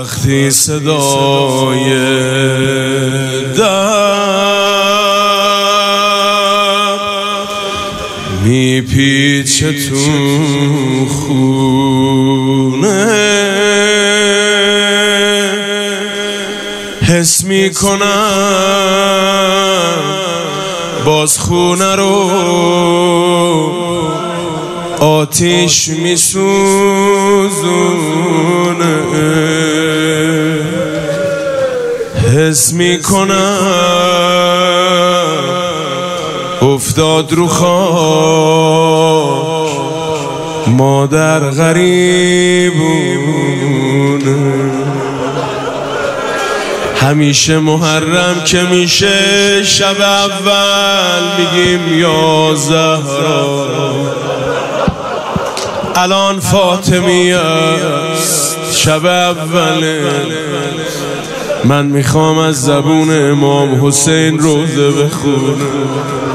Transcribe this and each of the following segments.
وقتی صدای در میپیچه تو خونه حس میکنم باز خونه رو آتیش میسوزونه حس میکنم افتاد رو خاک مادر غریبونه همیشه محرم که میشه شب اول میگیم یا زهرا الان فاطمی است شب اوله من میخوام از زبون امام حسین روزه بخونم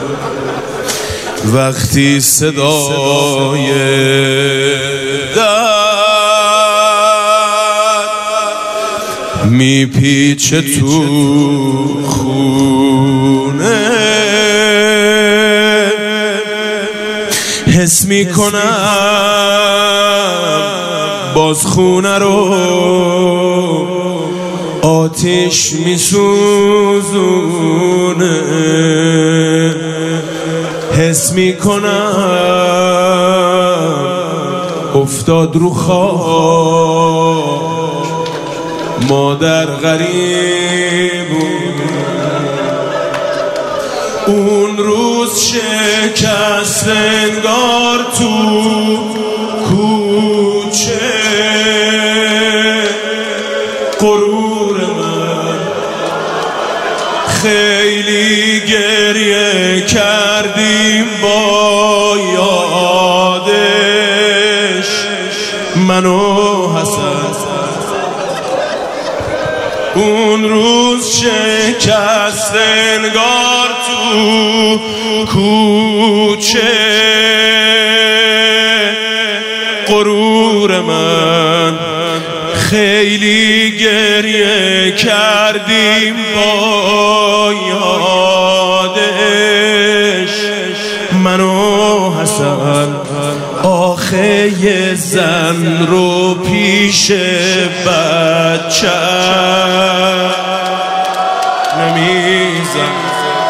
وقتی صدای در میپیچه تو خونه حس میکنم باز خونه رو آتیش میسوزونه حس میکنم افتاد رو خاک مادر غریبونه اون روز شکست انگار تو کوچه غرور من خیلی گریه کردیم با یادش من و حسن اون روز شکست انگار تو کوچه غرور من خیلی گریه کردیم با یادش من و حسن آخه یه زن رو پیش بچه نمیزن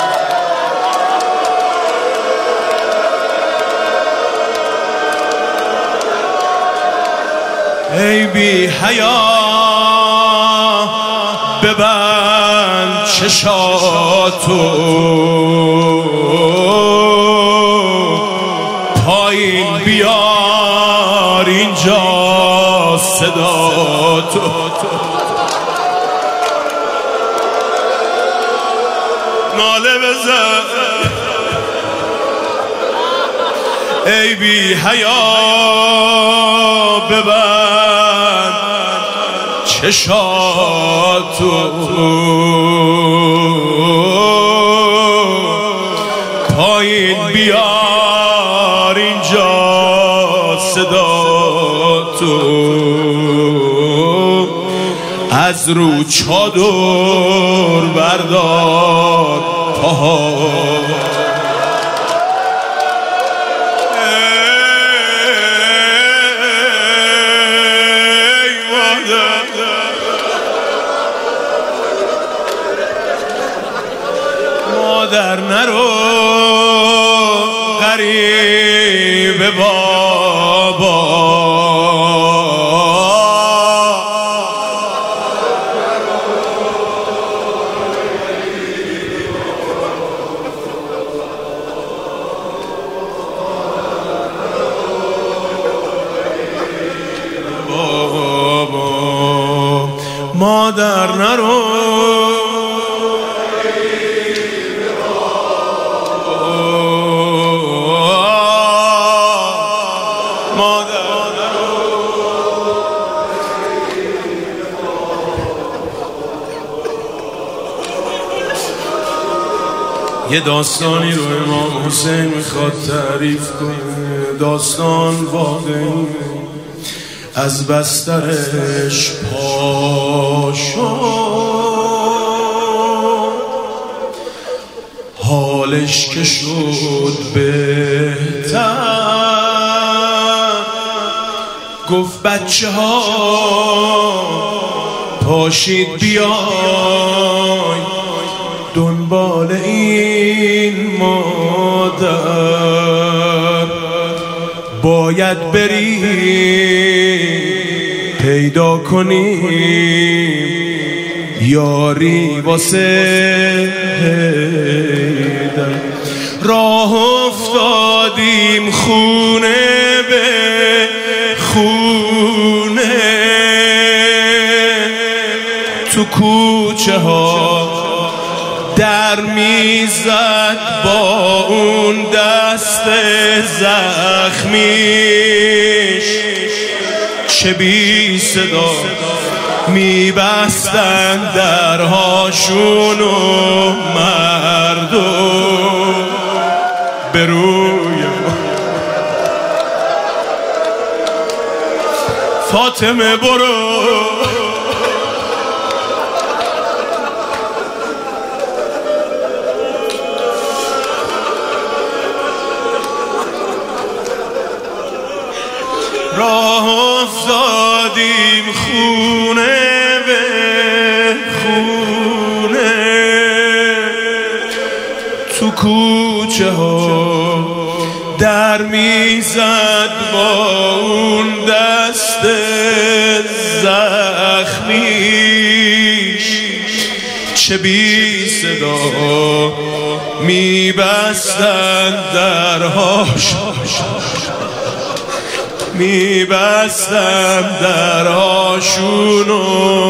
ای بی حیا ببند چشاتو پایین بیار اینجا صداتو ناله بزن ای بی حیا ببند چشاتو پایین بیار اینجا صداتو از رو چادر بردار پاها مادر نرو غریب بابا مادر نرو یه داستانی رو امام حسین میخواد تعریف کنه داستان واقعی از بسترش پا شد، حالش که شد بهتر، گفت بچه ها پاشید بیای دنبال این مادر، باید بریم پیدا کنیم یاری واسه حیدر. راه افتادیم خونه به خونه، تو کوچه ها در میزد با اون دست زخمیش، چه بی صدا میبستن درهاشون و مردم به روی فاطمه برو راه افتادیم خونه به خونه، تو کوچه ها در میزد با اون دست زخمیش، چه بی صدا میبستن درهاش، میبستم درهاشون و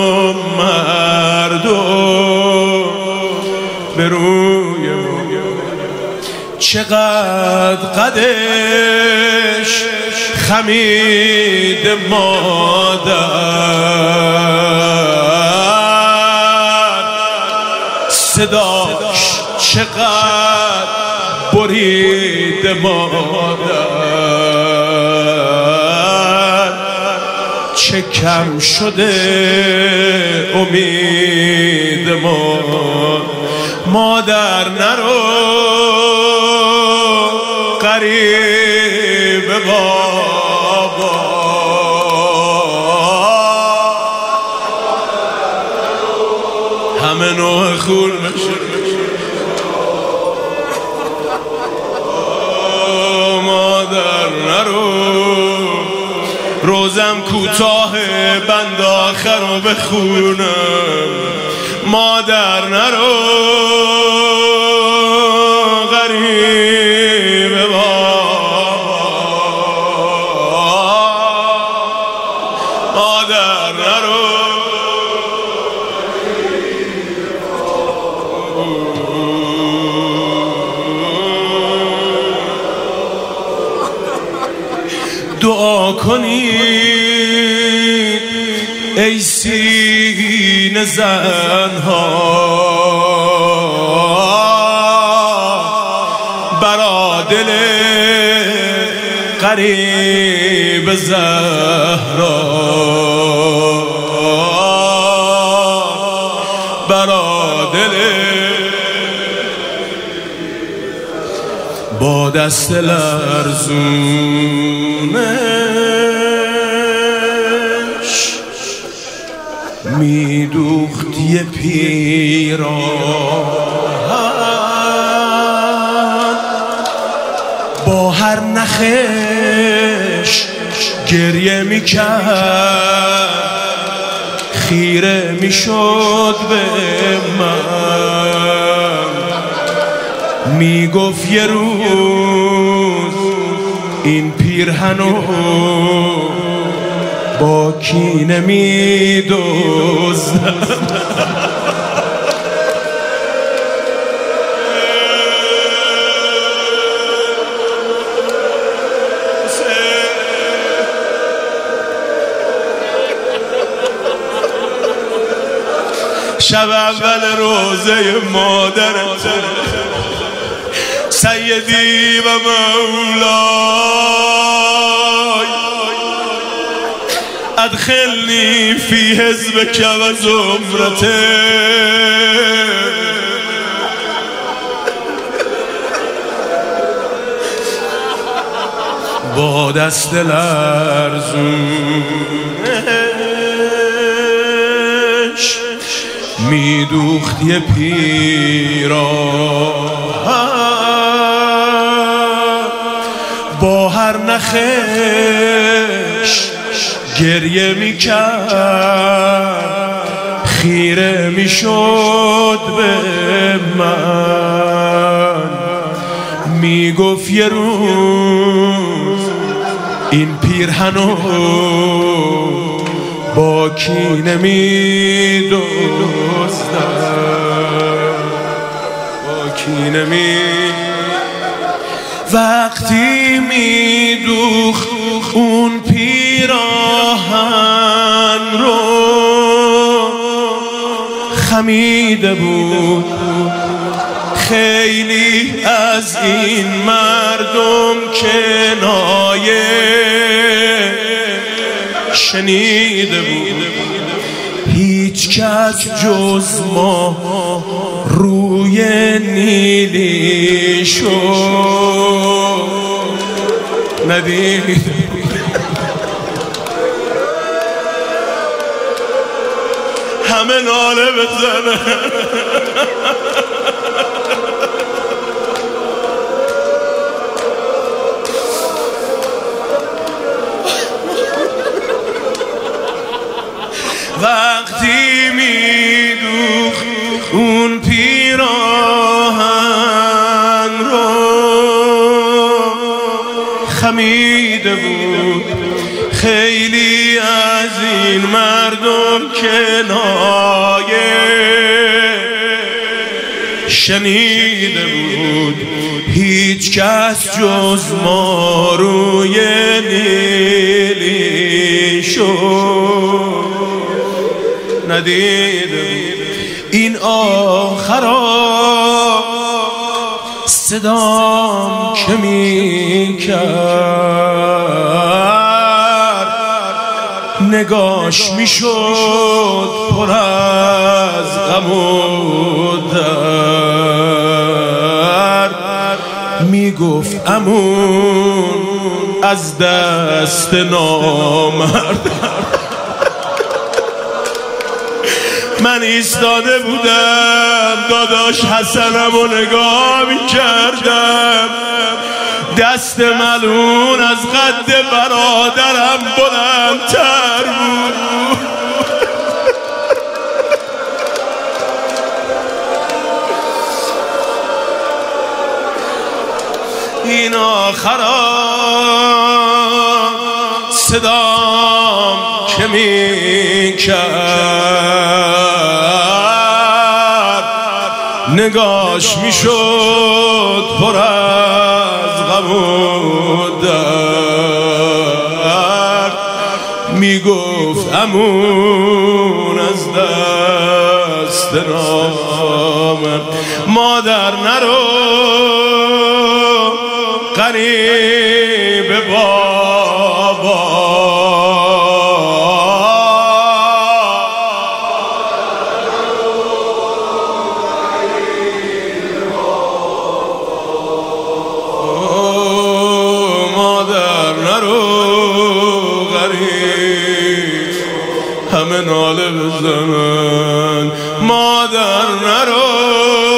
مردم به روی چقدر قدش خمید مادر، صداش چقدر برید مادر، چه کم شده امید ما، مادر نرو قریب بابا، همه نوع خون بشه، مادر نرو روزم کوتاه بند آخر رو بخونم، مادر نرو غریب بابا، مادر نرو دعا کنید ای سینه زنها برا دل غریب زهرا، برا دل با دست لرزونش میدوخت یه پیراهن، با هر نخش گریه میکرد، خیره میشد به من، میگفت یه روز این پیرهنو با کینه میدزدم. شب اول روزه مادرت سیدی و مولای، ادخلنی فی حزبک و زمرته. با دست لرزونش میدوخت یه پیراهن، با هر نخش گریه میکرد، خیره میشد به من، میگفت یه روز این پیرهنو با کینه میدزدم، با کینه وقتی میدوخت اون پیراهن رو، خمیده بود خیلی از این مردم کنایه شنیده بود، هیچ کس جز ما روی نیلیشو ندید. همه ناله بزنه. وقتی میدوخت اون پیراهن رو، خمیده بود خیلی از این مردم کنایه شنیده بود، هیچ کس جز ما روی نیلیشو ندیده. این آخرا صدام که میکرد، نگاش میشد پر از غم و درد، میگفت عمون از دست نامرد. من ایستاده بودم داداش حسنم و نگاه میکردم، دست ملعون از قد برادرم بلندتر بود. این آخرا صدام که میکرد، نگاش میشد پر از غم و درد، میگفت عمون از دست نامرد. مادر نرو قریب بابا، همه ناله بزنن. مادر نرو